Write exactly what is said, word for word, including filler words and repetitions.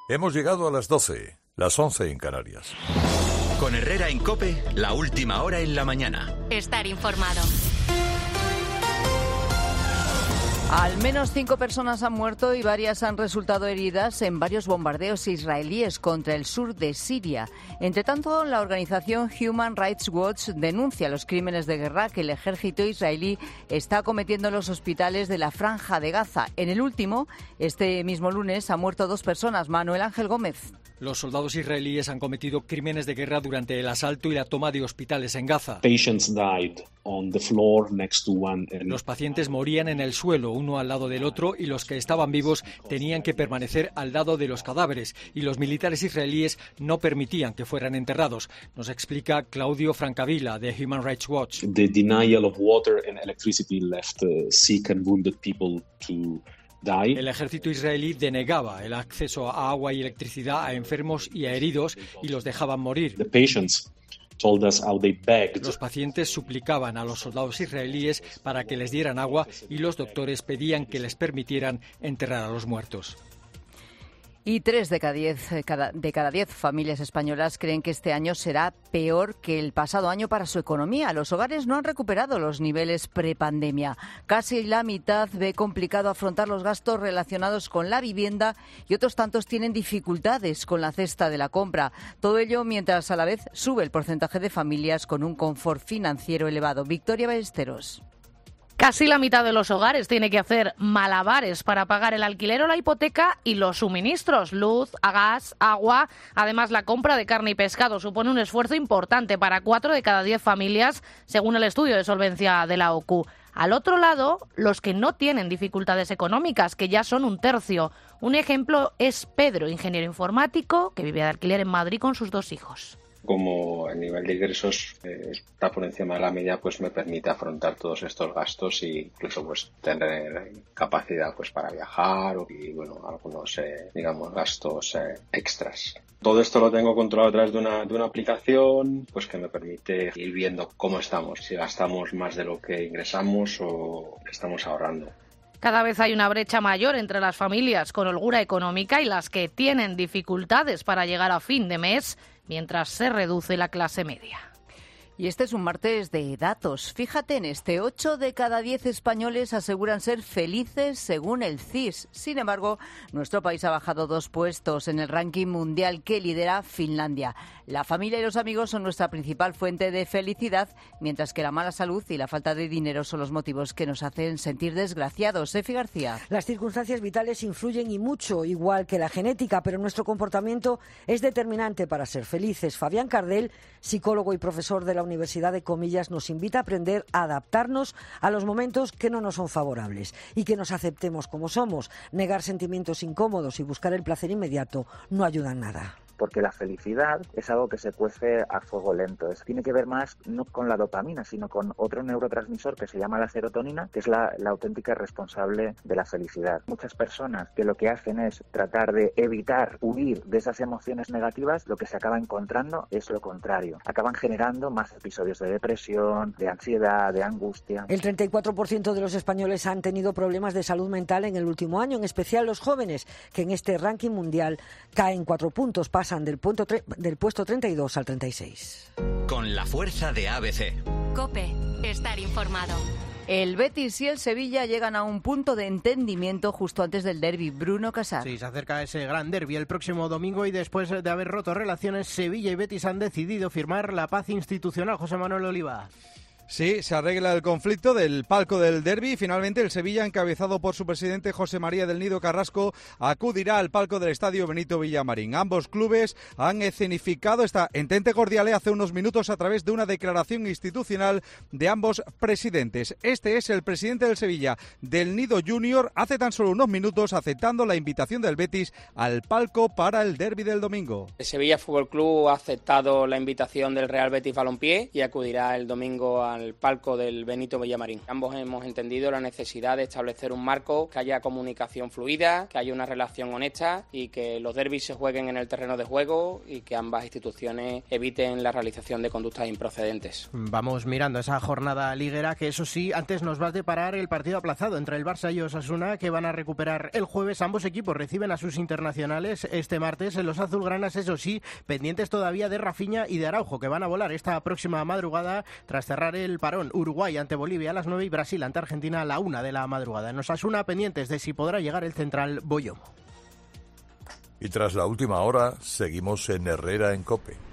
Hemos llegado a las doce, las once en Canarias. Con Herrera en COPE, la última hora en la mañana. Estar informado. Al menos cinco personas han muerto y varias han resultado heridas en varios bombardeos israelíes contra el sur de Siria. Entre tanto, la organización Human Rights Watch denuncia los crímenes de guerra que el ejército israelí está cometiendo en los hospitales de la Franja de Gaza. En el último, este mismo lunes, han muerto dos personas. Manuel Ángel Gómez. Los soldados israelíes han cometido crímenes de guerra durante el asalto y la toma de hospitales en Gaza. Los pacientes morían en el suelo, uno al lado del otro, y los que estaban vivos tenían que permanecer al lado de los cadáveres, y los militares israelíes no permitían que fueran enterrados. Nos explica Claudio Francavilla, de Human Rights Watch. The denial of water and electricity left uh, sick and wounded people to die. El ejército israelí denegaba el acceso a agua y electricidad a enfermos y a heridos y los dejaban morir. The patients told us how they begged. Los pacientes suplicaban a los soldados israelíes para que les dieran agua y los doctores pedían que les permitieran enterrar a los muertos. Y tres de cada diez, cada, de cada diez familias españolas creen que este año será peor que el pasado año para su economía. Los hogares no han recuperado los niveles prepandemia. Casi la mitad ve complicado afrontar los gastos relacionados con la vivienda y otros tantos tienen dificultades con la cesta de la compra. Todo ello mientras a la vez sube el porcentaje de familias con un confort financiero elevado. Victoria Ballesteros. Casi la mitad de los hogares tiene que hacer malabares para pagar el alquiler o la hipoteca y los suministros, luz, gas, agua. Además, la compra de carne y pescado supone un esfuerzo importante para cuatro de cada diez familias, según el estudio de solvencia de la O C U. Al otro lado, los que no tienen dificultades económicas, que ya son un tercio. Un ejemplo es Pedro, ingeniero informático, que vive de alquiler en Madrid con sus dos hijos. Como el nivel de ingresos eh, está por encima de la media, pues me permite afrontar todos estos gastos e incluso pues tener capacidad pues para viajar o, y bueno, algunos eh, digamos gastos eh, extras. Todo esto lo tengo controlado a través de una, de una aplicación pues que me permite ir viendo cómo estamos, si gastamos más de lo que ingresamos o estamos ahorrando. Cada vez hay una brecha mayor entre las familias con holgura económica y las que tienen dificultades para llegar a fin de mes, mientras se reduce la clase media. Y este es un martes de datos. Fíjate en este, ocho de cada diez españoles aseguran ser felices según el C I S. Sin embargo, nuestro país ha bajado dos puestos en el ranking mundial que lidera Finlandia. La familia y los amigos son nuestra principal fuente de felicidad, mientras que la mala salud y la falta de dinero son los motivos que nos hacen sentir desgraciados. Efi García. Las circunstancias vitales influyen y mucho, igual que la genética, pero nuestro comportamiento es determinante para ser felices. Fabián Cardel, psicólogo y profesor de la Universidad de Comillas, nos invita a aprender a adaptarnos a los momentos que no nos son favorables y que nos aceptemos como somos. Negar sentimientos incómodos y buscar el placer inmediato no ayudan nada. Porque la felicidad es algo que se cuece a fuego lento. Es, tiene que ver más no con la dopamina, sino con otro neurotransmisor que se llama la serotonina, que es la, la auténtica responsable de la felicidad. Muchas personas que lo que hacen es tratar de evitar, huir de esas emociones negativas, lo que se acaba encontrando es lo contrario. Acaban generando más episodios de depresión, de ansiedad, de angustia. El treinta y cuatro por ciento de los españoles han tenido problemas de salud mental en el último año, en especial los jóvenes, que en este ranking mundial caen cuatro puntos, pasan del, punto tre- del puesto treinta y dos al treinta y seis. Con la fuerza de A B C. COPE, estar informado. El Betis y el Sevilla llegan a un punto de entendimiento justo antes del derbi. Bruno Casar. Sí, se acerca ese gran derbi el próximo domingo y después de haber roto relaciones, Sevilla y Betis han decidido firmar la paz institucional. José Manuel Oliva. Sí, se arregla el conflicto del palco del derbi. Finalmente el Sevilla, encabezado por su presidente José María del Nido Carrasco, acudirá al palco del estadio Benito Villamarín. Ambos clubes han escenificado esta entente cordial hace unos minutos a través de una declaración institucional de ambos presidentes. Este es el presidente del Sevilla, del Nido Junior, hace tan solo unos minutos aceptando la invitación del Betis al palco para el derbi del domingo. El Sevilla Fútbol Club ha aceptado la invitación del Real Betis Balompié y acudirá el domingo a al palco del Benito Villamarín. Ambos hemos entendido la necesidad de establecer un marco, que haya comunicación fluida, que haya una relación honesta y que los derbis se jueguen en el terreno de juego y que ambas instituciones eviten la realización de conductas improcedentes. Vamos mirando esa jornada liguera, que eso sí, antes nos va a deparar el partido aplazado entre el Barça y Osasuna, que van a recuperar el jueves. Ambos equipos reciben a sus internacionales este martes. En los azulgranas, eso sí, pendientes todavía de Rafinha y de Araujo, que van a volar esta próxima madrugada tras cerrar el parón. Uruguay ante Bolivia a las nueve y Brasil ante Argentina a la una de la madrugada. En Osasuna, pendientes de si podrá llegar el central Boyomo. Y tras la última hora, seguimos en Herrera en COPE.